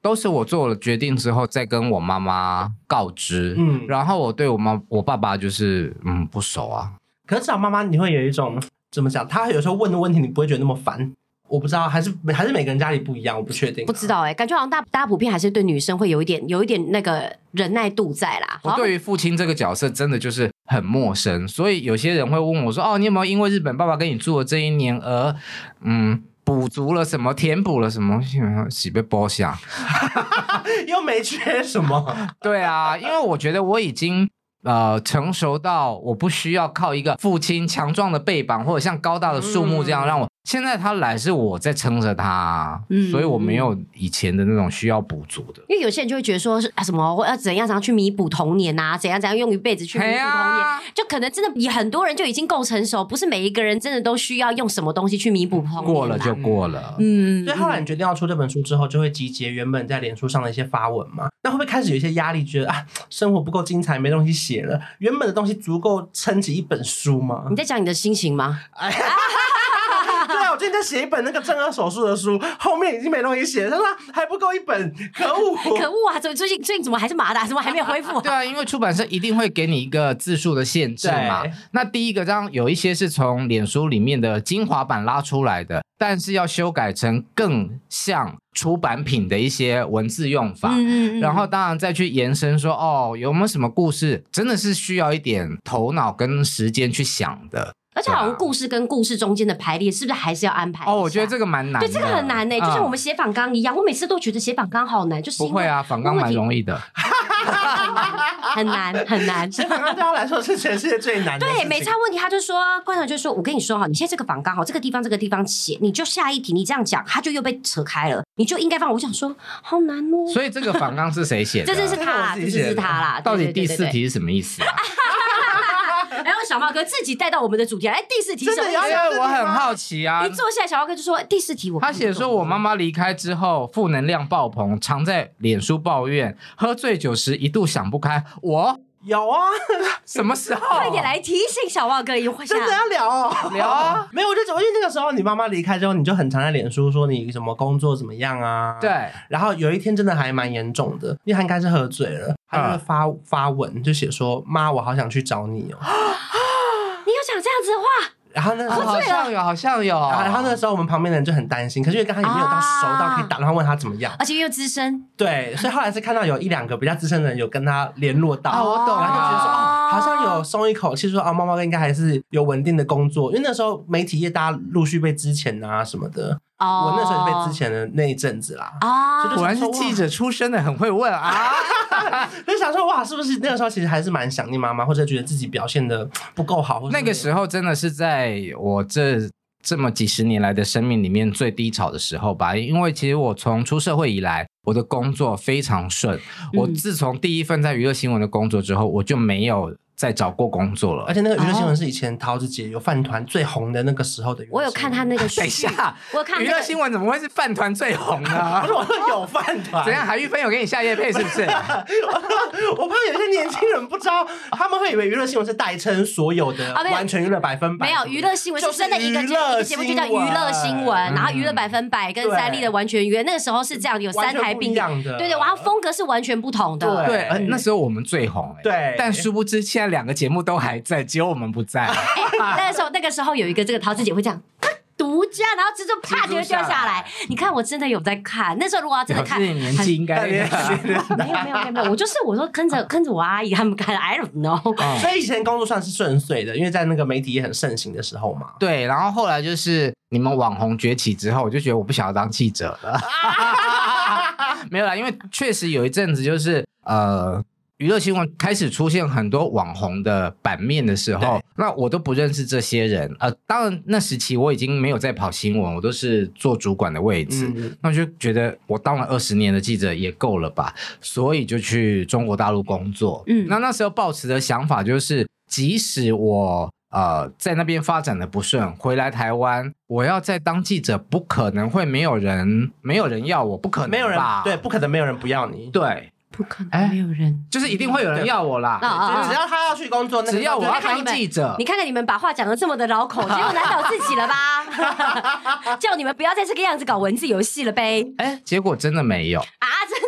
都是我做了决定之后再跟我妈妈告知，然后我对我爸爸就是不熟啊。 可是找妈妈你会有一种怎么讲？他有时候问的问题你不会觉得那么烦。我不知道，还是每个人家里不一样，我不确定。 不知道感觉好像大家普遍还是对女生会有一点那个忍耐度在啦。 我对于父亲这个角色真的就是很陌生，所以有些人会问我说：“哦，你有没有因为日本爸爸跟你住的这一年而补足了什么，填补了什么？喜被包下， 又没缺什么。” 对啊，因为我觉得我已经。成熟到我不需要靠一个父亲强壮的背膀或者像高大的树木这样让我，现在他来是我在撑着他，所以我没有以前的那种需要补足的。因为有些人就会觉得说什么要怎样去弥补童年啊，怎样用一辈子去弥补童年，就可能真的很多人就已经够成熟，不是每一个人真的都需要用什么东西去弥补童年。 过了就过了。 所以后来你决定要出这本书之后，就会集结原本在脸书上的一些发文嘛？那会不会开始有一些压力，觉得生活不够精彩，没东西写了？原本的东西足够撑起一本书吗？ 你在讲你的心情吗？ 对啊，我最近在写一本那个正颌手术的书，后面已经没东西写了。他说还不够一本，可恶！ 可恶啊！最近怎么还是麻的？怎么还没有恢复？ 对啊，因为出版社一定会给你一个字数的限制嘛。那第一个，这样有一些是从脸书里面的精华版拉出来的，但是要修改成更像出版品的一些文字用法，然后当然再去延伸说有没有什么故事真的是需要一点头脑跟时间去想的。 而且好像故事跟故事中间的排列是不是还是要安排一下？ 我觉得这个蛮难的。 对，这个很难就像我们写访纲一样，我每次都觉得写访纲好难，就是不会啊，访纲蛮容易的。 很难。 写访纲对他来说是全世界最难的。 对，每次问题他就说，观众就说，我跟你说你现在这个访纲这个地方写，你就下一题你这样讲，他就又被扯开了，你就应该放。我想说，好难哦。 所以这个访纲是谁写的？ 这是他啦，这是他啦。 到底第4题是什么意思啊？ 然后小茂哥自己带到我们的主题来，第4题什么意思？我很好奇啊。 一坐下来，小茂哥就说第4题他写说我妈妈离开之后，负能量爆棚，常在脸书抱怨，喝醉酒时一度想不开。我有啊， 什么时候？ 快点来提醒小茂哥一下。 真的要聊啊？没有，我就因为那个时候你妈妈离开之后，你就很常在脸书说你什么工作怎么样啊？ 对。 然后有一天真的还蛮严重的，因为他应该是喝醉了，他就发文就写说：“妈，我好想去找你哦。” 你有讲这样子的话？ 然后那时候好像有。 然后那时候我们旁边的人就很担心，可是因为刚才也没有到熟到可以打电话问他怎么样， 而且又资深。 对，所以后来是看到有1-2个比较资深的人有跟他联络到。 我懂了。 然后就觉得说好像有松一口气，说妈妈应该还是有稳定的工作，因为那时候媒体业大家陆续被资遣啊什么的。我那时候就被资遣的那一阵子啦。 果然是记者出身的，很会问啊。 就想说哇，是不是那个时候其实还是蛮想念妈妈，或者觉得自己表现的不够好？ 那个时候真的是在我这么几十年来的生命里面最低潮的时候吧。因为其实我从出社会以来，我的工作非常顺。我自从第一份在娱乐新闻的工作之后，我就没有再找过工作了。 而且那个娱乐新闻是以前桃子姐有饭团最红的那个时候的娱乐新闻。 我有看他那个等一下， 我有看娱乐新闻怎么会是饭团最红呢？ 不是，我说有饭团。 怎样？海玉芬有给你下业配是不是？ 我怕有些年轻人不知道，他们会以为娱乐新闻是代称所有的完全娱乐100%。 没有，娱乐新闻是真的一个节目就叫娱乐新闻，然后娱乐100%跟3立的完全娱乐，那个时候是这样，有3台并用的。对，然后风格是完全不同的。 对，那时候我们最红。 对， 但殊不知现在2个节目都还在，只有我们不在。 那个时候有一个这个桃子姐会这样独家，然后蜘蛛啪就会掉下来。你看我真的有在看，那时候如果要真的看， 年纪应该没有，我说跟着我阿姨他们看 I don't know。 所以以前工作算是顺遂的，因为在那个媒体也很盛行的时候嘛。 对，然后后来就是你们网红崛起之后，我就觉得我不想要当记者了。没有啦，因为确实有一阵子就是娱乐新闻开始出现很多网红的版面的时候，那我都不认识这些人。当然那时期我已经没有在跑新闻，我都是做主管的位置。那我就觉得我当了20年的记者也够了吧，所以就去中国大陆工作。那时候抱持的想法就是，即使我在那边发展的不顺，回来台湾，我要再当记者，不可能会没有人要我，不可能吧？ 没有人，对，不可能没有人不要你， 对。 不可能没有人， 就是一定会有人要我啦。 只要他要去工作， 只要我要当记者， 你看看你们把话讲得这么的绕口，结果难倒自己了吧？叫你们不要再这个样子搞文字游戏了呗。 结果真的没有啊！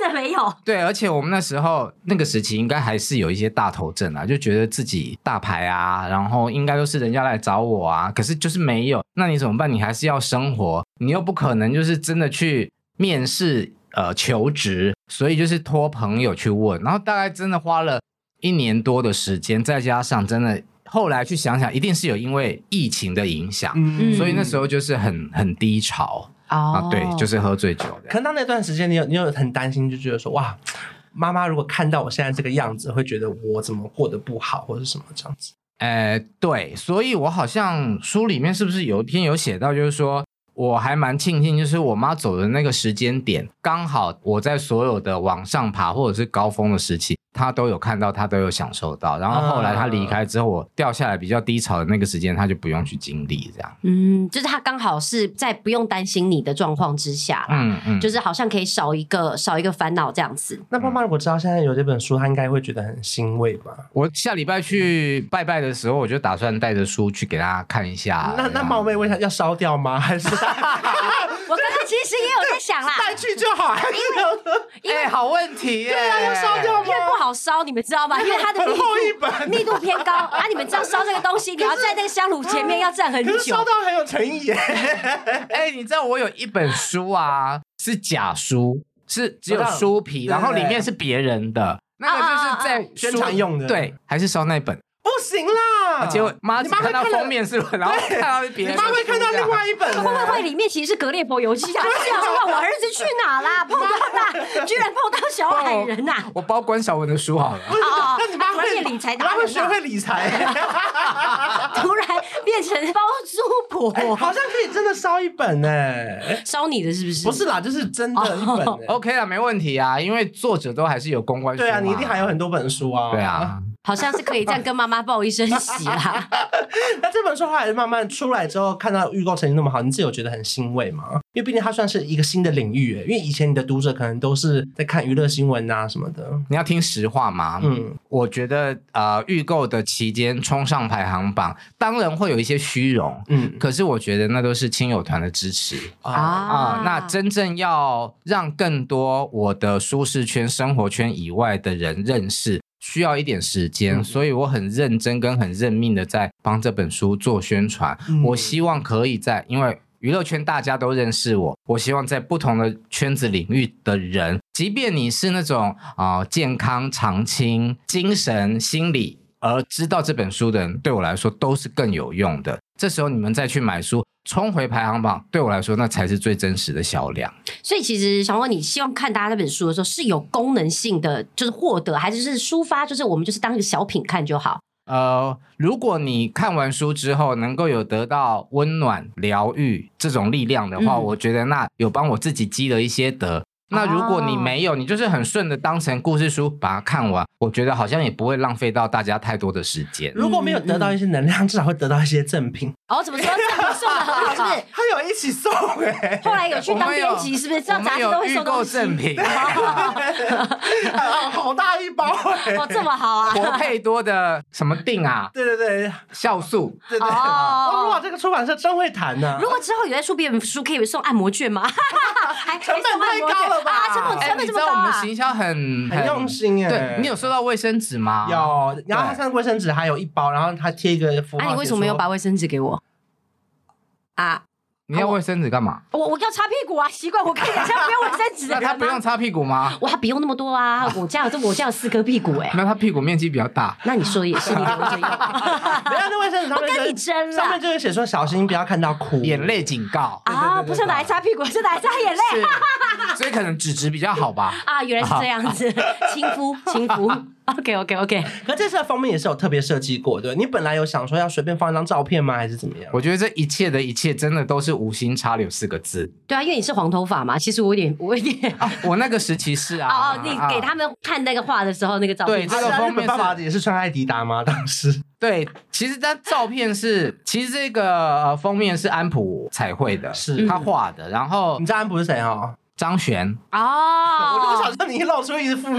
的没有。 对，而且我们那时候那个时期应该还是有一些大头症啊，就觉得自己大牌啊，然后应该都是人家来找我啊，可是就是没有，那你怎么办？你还是要生活，你又不可能就是真的去面试求职，所以就是托朋友去问，然后大概真的花了1年多的时间，再加上真的后来去想想，一定是有因为疫情的影响，所以那时候就是很低潮。对，就是喝醉酒的。 可能到那段时间，你有很担心，就觉得说哇，妈妈如果看到我现在这个样子，会觉得我怎么过得不好，或者什么这样子。 对，所以我好像书里面是不是有一篇有写到，就是说我还蛮庆幸，就是我妈走的那个时间点，刚好我在所有的往上爬或者是高峰的时期，她都有看到，她都有享受到。然后后来她离开之后，我掉下来比较低潮的那个时间，她就不用去经历这样。 就是她刚好是在不用担心你的状况之下啦，就是好像可以少一个烦恼这样子。 那妈妈如果知道现在有这本书，她应该会觉得很欣慰吧？ 我下礼拜去拜拜的时候，我就打算带着书去给她看一下。 那冒昧问一下，要烧掉吗？还是？ 我刚刚其实也有在想啦， 带去就好， 因为好问题耶。 对啊，要烧掉吗？ 因为不好烧，你们知道吗？因为它的密度偏高啊！你们知道烧这个东西，你要在那个香炉前面要站很久， 可是烧到很有诚意耶。 你知道我有一本书啊，是假书，是只有书皮，然后里面是别人的，那个就是在宣传用的， 对，还是烧那本。 不行啦！ 结果妈只看到封面是，然后看到别人， 你妈会看到另外一本， 会里面其实是格列佛游记啊！这样说我儿子去哪啦？碰到居然碰到小矮人呐！ 我包关小文的书好了。 那你妈会理财， 妈会学会理财， 突然变成包租婆， 好像可以真的烧一本哎！ 烧你的是不是？ 不是啦，就是真的一本。 OK 啦，没问题啊，因为作者都还是有公关书。 对啊，你一定还有很多本书啊。 对啊。 好像是可以这样跟妈妈报一声喜啦。 那这本书后来慢慢出来之后，看到预购成绩那么好，你自己有觉得很欣慰吗？因为毕竟它算是一个新的领域，因为以前你的读者可能都是在看娱乐新闻啊什么的。 你要听实话吗？我觉得预购的期间冲上排行榜，当然会有一些虚荣，可是我觉得那都是亲友团的支持那真正要让更多我的舒适圈、生活圈以外的人认识，需要一点时间，所以我很认真跟很认命的在帮这本书做宣传。我希望可以因为娱乐圈大家都认识我希望在不同的圈子领域的人，即便你是那种健康、长青、精神、心理而知道这本书的人，对我来说都是更有用的。这时候你们再去买书，冲回排行榜，对我来说那才是最真实的销量。 所以其实想问你，希望看大家这本书的时候是有功能性的，就是获得，还是抒发，就是我们就是当一个小品看就好？ 如果你看完书之后能够有得到温暖、疗愈这种力量的话，我觉得那有帮我自己积了一些德。那如果你没有，你就是很顺的当成故事书把它看完，我觉得好像也不会浪费到大家太多的时间。 如果没有得到一些能量，至少会得到一些赠品。 怎么说赠品送的很好，是不是？ 他有一起送后来有去当编辑，是不是？这样杂志都会送东西。 赠品， 好大一包这么好啊！ 博佩多的什么锭啊？ 对， 酵素。 对。哇，这个出版社真会谈呢。 如果之后有在出别本书，可以送按摩券吗？ 成本太高了吧？ 成本这么高我们行销很用心耶。 对，你有收到卫生纸吗？ 有，然后他上卫生纸还有一包，然后他贴一个符号。 你为什么没有把卫生纸给我？ 你要卫生纸干嘛？ 我要擦屁股啊，习惯我看人家不用卫生纸的人。 那他不用擦屁股吗？ 他不用那么多啊，我家有4颗屁股那他屁股面积比较大。 那你说的也是，你留着用。 没有，那卫生纸上面跟你争了， 上面就会写说小心不要看到哭， 眼泪警告不是拿来擦屁股，是拿来擦眼泪。 所以可能纸质比较好吧？ 原来是这样子，亲肤。OK。 可这次的封面也是有特别设计过，对？你本来有想说要随便放一张照片吗？还是怎么样？ 我觉得这一切的一切真的都是无心插柳4个字。 对啊，因为你是黄头发嘛，其实我有点我那个时期是啊。 你给他们看那个画的时候，那个照片。 对，这个封面爸爸也是穿艾迪达吗？当时。 对，其实这照片是，其实这个封面是安普彩绘的， 是他画的。然后你知道安普是谁张悬我就想说你露出一副不要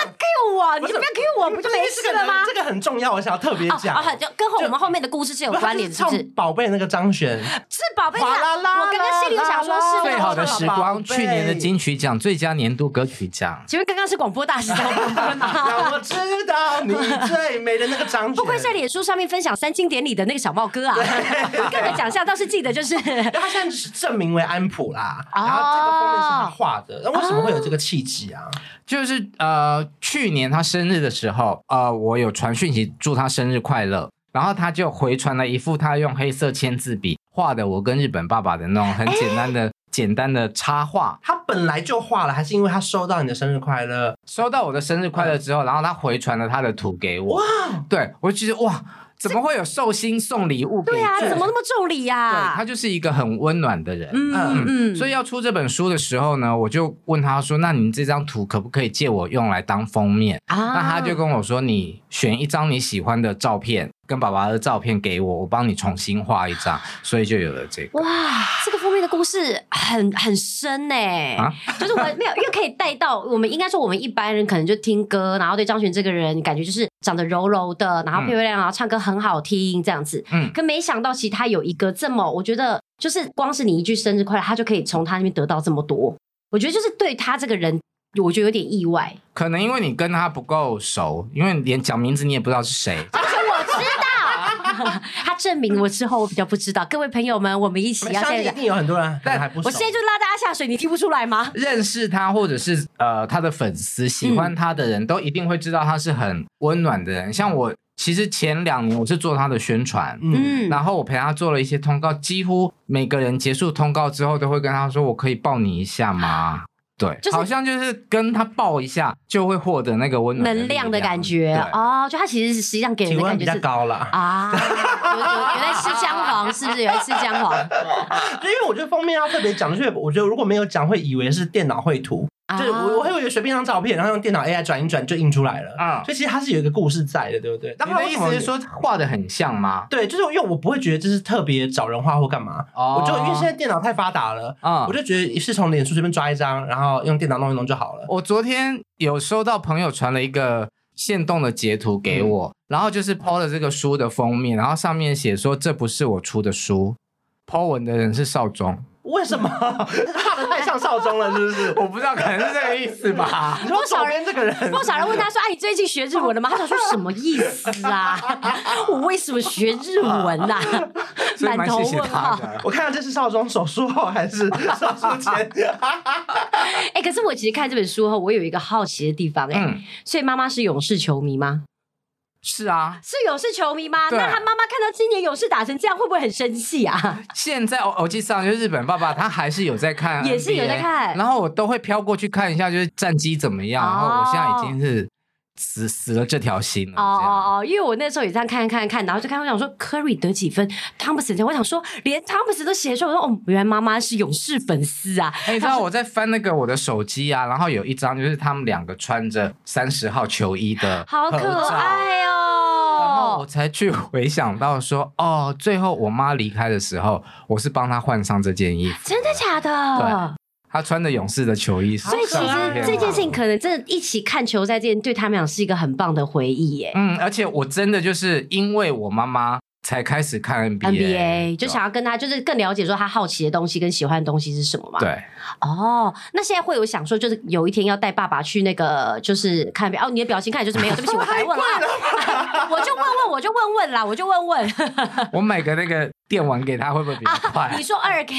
Q 我，你就不要 Q 我，不就没事了吗？ 这个很重要，我想要特别讲， 就跟我们后面的故事是有关联的，是不是？ 宝贝那个张悬是宝贝，我刚刚心里就想说是最好的时光，去年的金曲奖最佳年度歌曲奖。 请问刚刚是广播大师在播吗？ 让我知道你最美的那个张悬， 不愧在脸书上面分享3金典礼的那个小茂哥啊，个人奖项倒是记得就是， 他现在是证明为安普啦，然后这个封面是他画的，那为什么会有这个契机啊？ 就是去年他生日的时候，我有传讯息祝他生日快乐，然后他就回传了一幅他用黑色签字笔画的我跟日本爸爸的那种很简单的插画。 他本来就画了，还是因为他收到你的生日快乐？ 收到我的生日快乐之后，然后他回传了他的图给我。哇，对我就觉得哇。怎么会有寿星送礼物给？ 对啊，怎么那么重礼呀？ 对，他就是一个很温暖的人。所以要出这本书的时候呢，我就问他说：“那你这张图可不可以借我用来当封面？”那他就跟我说：“你选一张你喜欢的照片，跟爸爸的照片给我，我帮你重新画一张。”所以就有了这个。 哇，这个封面的故事很深就是我没有，因为可以带到我们应该说我们一般人可能就听歌，然后对张悬这个人感觉就是长得柔柔的，然后漂漂亮，然后唱歌很好听这样子。可没想到其实他有一个这么，我觉得就是光是你一句生日快乐，他就可以从他那边得到这么多。我觉得就是对他这个人，我觉得有点意外。 可能因为你跟他不够熟，因为连讲名字你也不知道是谁。 而且我知道，他证明我之后我比较不知道。各位朋友们，我们一起要现在一定有很多人还不熟。 我现在就拉大家下水，你听不出来吗？ 认识他或者是他的粉丝喜欢他的人都一定会知道他是很温暖的人。像我其实前2年我是做他的宣传，然后我陪他做了一些通告，几乎每个人结束通告之后都会跟他说：“我可以抱你一下吗？”对，好像就是跟他抱一下就会获得那个温暖能量的感觉就他其实实际上给人的感觉是比较高啦有在吃姜黄，是不是有在吃姜黄？ 因为我觉得封面要特别讲，所以我觉得如果没有讲，会以为是电脑绘图。就是我会以为随便一张照片，然后用电脑 AI 转一转就印出来了所以其实它是有一个故事在的，对不对？ 你的意思是说画的很像吗？ 对，就是因为我不会觉得这是特别找人画或干嘛，我就因为现在电脑太发达了我就觉得是从脸书随便抓一张，然后用电脑弄一弄就好了。 我昨天有收到朋友传了一个限动的截图给我，然后就是 po 了这个书的封面，然后上面写说这不是我出的书，po 文的人是少中。 为什么画的太像少中了？是不是？ 我不知道，可能是这个意思吧。 多少人这个人？ 多少人问他说：“你最近学日文了吗？”他想说什么意思啊？我为什么学日文啊？满头问号。 我看到这是少中手术后还是手术前？ 可是我其实看这本书后，我有一个好奇的地方所以妈妈是勇士球迷吗？ 是啊， 是勇士球迷吗？那他妈妈看到今年勇士打成这样，会不会很生气啊？ 现在我记上就是日本爸爸，他还是有在看 NBA， 也是有在看， 然后我都会飘过去看一下，就是战绩怎么样。然后我现在已经是死了这条心了。 因为我那时候也这样看，然后就看我想说 Curry 得几分，汤普森，我想说连汤普森都写出来，我说原来妈妈是勇士粉丝啊。 你知道我在翻那个我的手机啊，然后有一张就是他们2个穿着30号球衣的合照， 好可爱然后我才去回想到说最后我妈离开的时候，我是帮她换上这件衣服。 真的假的？ 对，他穿的勇士的球衣， 所以其实这件事情可能真的一起看球赛这件对他们俩是一个很棒的回忆耶。 而且我真的就是因为我妈妈才开始看 NBA， 就想要跟他就是更了解说他好奇的东西跟喜欢的东西是什么嘛。 对， 那现在会有想说就是有一天要带爸爸去那个就是看 NBA。你的表情看起来就是没有，对不起，我白问了我就问问啦， 我买个那个电玩给他会不会比较快？ 你说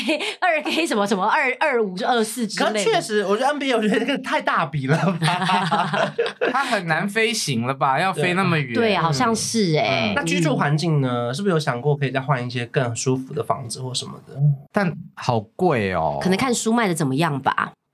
2K 什么225就24之类的。 确实，我觉得 NBA 我觉得这个太大笔了吧， 它很难飞行了吧？要飞那么远？ 对，好像是那居住环境呢？是不是有想过可以再换一些更舒服的房子或什么的？ 但好贵哦， 可能看书卖的怎么样吧。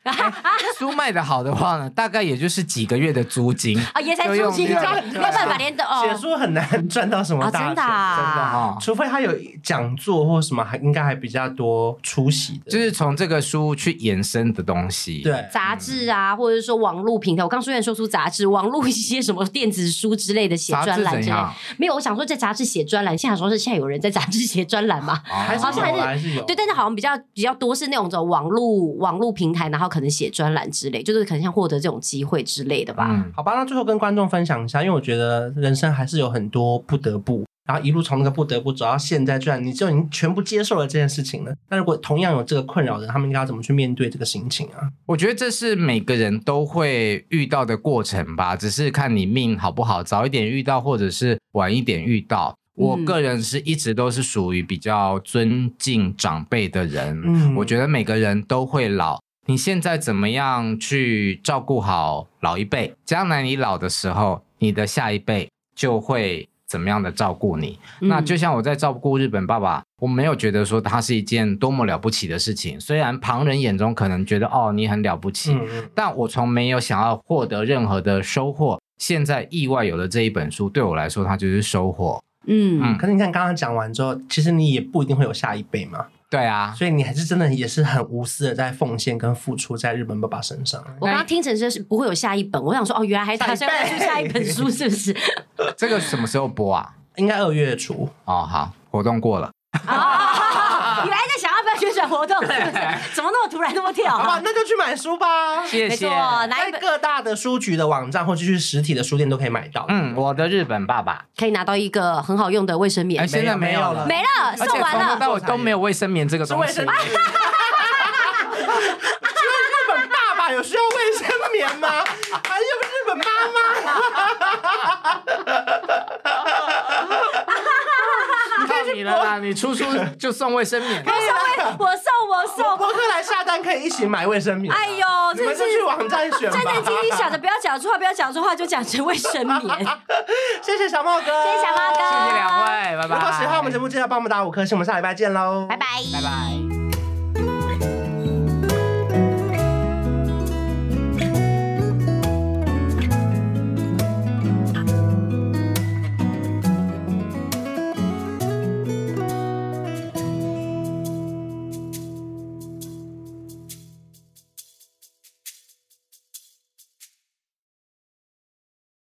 书卖的好的话呢，大概也就是几个月的租金啊，也才租金，没有办法连写书很难赚到什么大钱， 真的啊， 除非他有讲座或什么，应该还比较多出席的， 就是从这个书去延伸的东西， 对， 杂志啊，或者说网络平台，我刚虽然说出杂志，网络一些什么电子书之类的写专栏之类，没有，我想说在杂志写专栏，现在说是现在有人在杂志写专栏嘛， 还是有， 对，但是好像比较多是那种网络平台，然后可能写专栏之类，就是可能像获得这种机会之类的吧。 好吧，那最后跟观众分享一下，因为我觉得人生还是有很多不得不，然后一路从那个不得不走到现在，居然你就已经全部接受了这件事情了。那如果同样有这个困扰的，他们应该要怎么去面对这个心情啊？ 我觉得这是每个人都会遇到的过程吧，只是看你命好不好，早一点遇到或者是晚一点遇到。我个人是一直都是属于比较尊敬长辈的人，我觉得每个人都会老，你现在怎么样去照顾好老一辈，将来你老的时候，你的下一辈就会怎么样的照顾你。那就像我在照顾日本爸爸，我没有觉得说他是一件多么了不起的事情，虽然旁人眼中可能觉得你很了不起，但我从没有想要获得任何的收获。现在意外有了这一本书，对我来说它就是收获。 可是你看刚刚讲完之后，其实你也不一定会有下一辈嘛。 对啊， 所以你还是真的也是很无私的在奉献跟付出在日本爸爸身上。 我刚刚听成是不会有下一本，我想说原来还打算要出下一本书，是不是？ 这个什么时候播啊？ 应该2月初。 好，活动过了。 原来在想要不要宣传活动，是不是？怎么那么突然那么跳？ 好吧，那就去买书吧。 谢谢。 在各大的书局的网站或者去实体的书店都可以买到。 我的日本爸爸可以拿到一个很好用的卫生棉。 现在没有了， 没了，送完了。 从头到尾都没有卫生棉这个东西。 日本爸爸有需要卫生棉吗？还是日本妈妈？ 靠你了啦！你出就送卫生棉。 我送。 博客来下单可以一起买卫生棉。 哎呦， 你们就去网站选吧。 战战兢兢想着不要讲错话，就讲成卫生棉。 谢谢小茂哥， 谢谢小茂哥， 谢谢两位，拜拜。 如果喜欢我们节目，记得帮我们打5颗星，我们下礼拜见喽， 拜拜， 拜拜。